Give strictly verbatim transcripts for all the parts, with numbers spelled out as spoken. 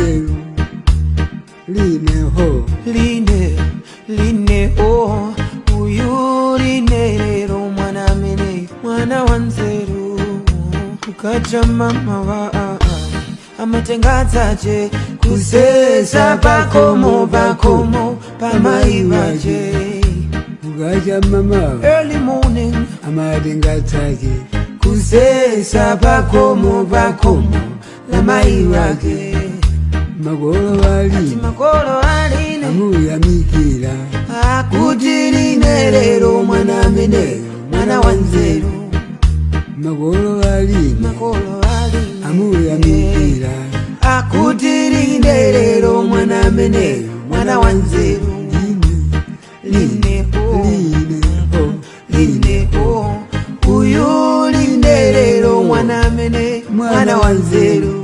wanzeru line ho line line ho uyu line lero mwana amene mwana wanzeru ukaja mama wa amatenga tache kusesa pakomo pakomo pamai waje ukaja mama early morning amatenga tache kusesa pakomo pakomo pamai waje magolo wali magolo wali amuya mikira akuti line lero mwana amene mwana wanzeru magolo wali magolo wali amuya mikira akuti line lero mwana amene mwana wanzeru line ho line ho uyu line lero mwana amene mwana wanzeru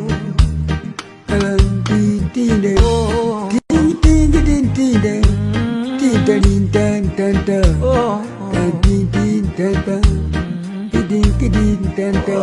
tinde tinde tinde tinde tinde tinde oh tinde tinde tinde tinde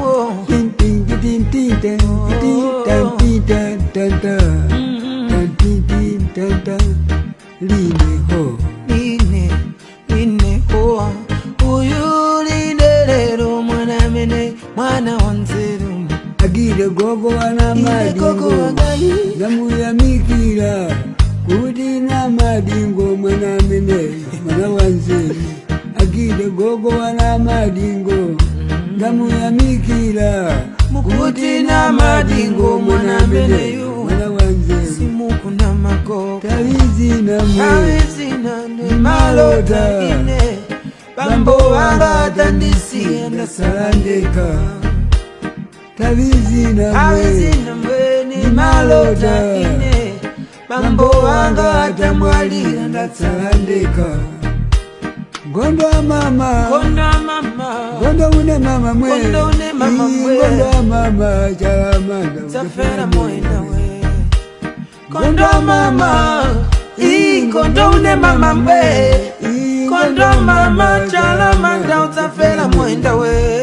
line ho line line ho uyu line lero mwana amene mwana wanzeru agire gogo wana madingo zamuya mikira kuti na madingo mwana amene mwana wanzeru agire gogo wana madingo zamuya mikira mukuti na madingo mwana amene mwana wanzeru simuku na mago talizina mwe talizina ne malota ine bambo wanga tandisi ndasalandeka talizina talizina mwe ni malota ine bambo wanga tamwalira ndasalandeka gondo mama gondo mama gondo une mama mwe gondo une mama mwe gondo mama chalamanda tafera moenda we gondo mama i gondo une mama mwe gondo mama chalamanda utafera moenda we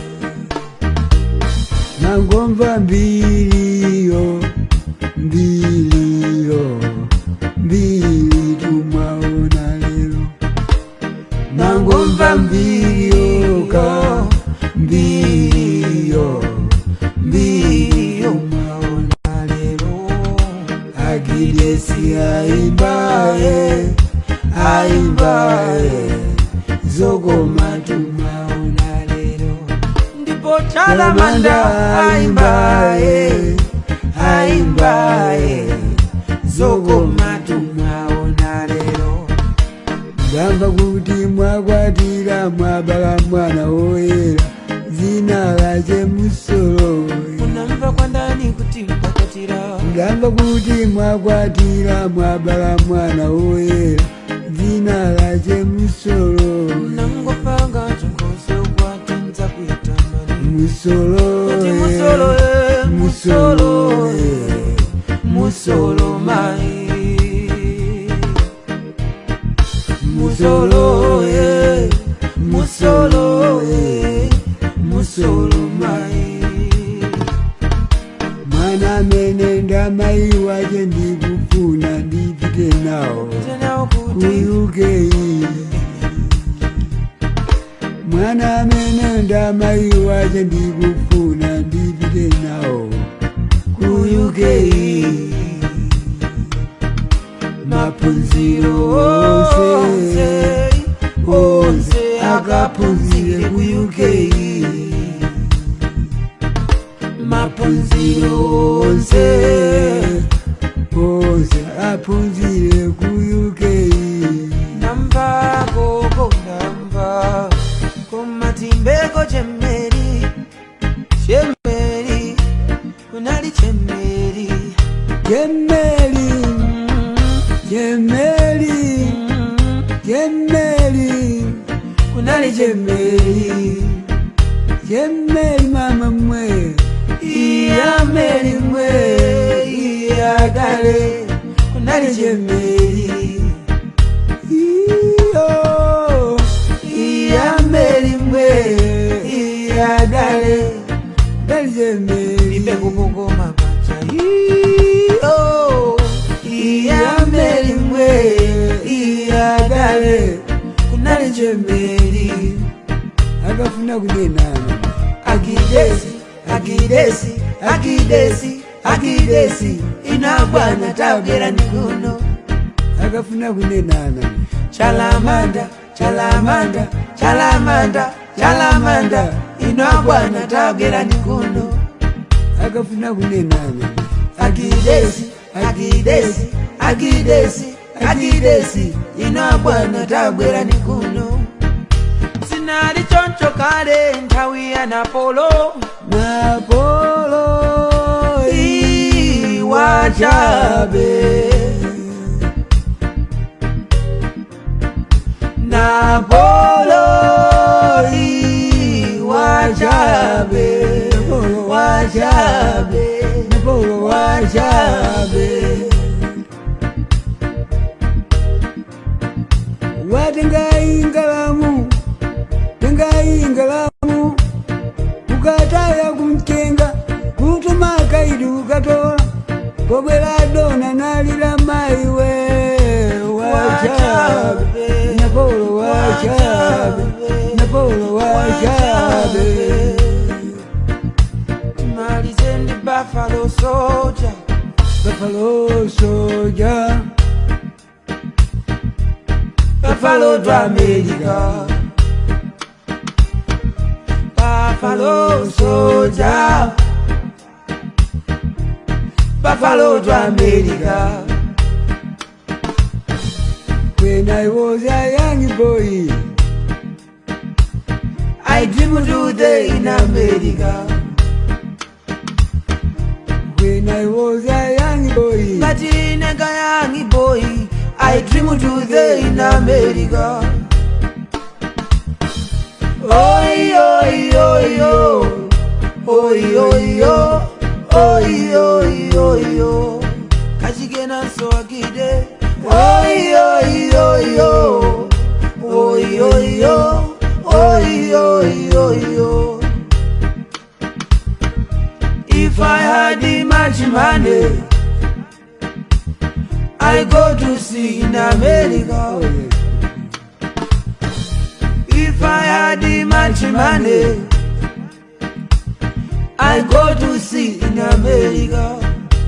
nangomva mbiliyo mbiliyo mbili tumaona lero nangomva mbiliyo ka mbiliyo mbiliyo tumaona lero agidesi aimbaye aimbaye zogoma tumaona lero ndipo chalamanda aimbaye aimbaye zogoma tumaona lero gamba kuti mwakwatira mwabala mwana woyera zina lache musolo unamva kwa ndani kuti mwakwatira gamba kuti mwakwatira mwabala mwana woyera zina lache musolo nangopanga chongoso kwatunza kuitamani musolo musolo musolo musolo mai musolo eh musolo eh musolo mai mwana mene ndamai wache ndikufuna ndipite nawo kuyuke mwana mene ndamai wache ndikufuna ndipite nawo kuyuke mapunziro onse onse akapunzire ku U K mapunziro onse onse apunzire ku U K namba koko namba kumatimbeko chemeri chemeri kunali chemeri chemeri chemeri chemeri kunali chemeri chemeri mama mwe iya meri mwe iya dale kunali chemeri iyo iya meri mwe iya dale dale chemeri ibe kubongoma bacha akafuna kunenana Akidesi, akidesi, akidesi, akidesi inagwana tabwera nikuno akafuna kunenana Chalamanda, chalamanda, chalamanda, chalamanda inagwana tabwera nikuno akafuna kunenana Akidesi, akidesi, akidesi, akidesi inagwana tabwera nikuno Sinali choncho kale nthawi ya Napolo Napolo iwachabe Napolo iwachabe wachabe Napolo wachabe watenga ingalamu tenga ingalamu ukataya kumtenga kutuma kaidi ukatola kobwela dona nalila maiwe wachabe Napolo wachabe Napolo wachabe Tumalize ndi Buffalo Soldier Buffalo Soldier Buffalo to America Buffalo Soldier Buffalo to America When I was a young boy I dreamed today in America When I was a young boy Ngati nega young boy I dream today in America Oi oi oi oi Oi oi oi Oi oi oi oi Kachigena so akide Oi oi oi oi Oi oi oi Oi oi oi oi If I had much money I go to see in America. If I had much money, I go to see in America.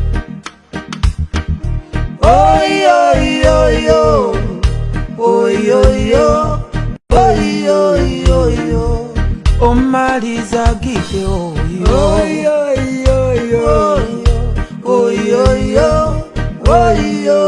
Oh yo yo yo, oh yo yo, oh yo yo yo. Oh Marisa Gite, oh Oh yo yo yo oh yo yo, oh yo.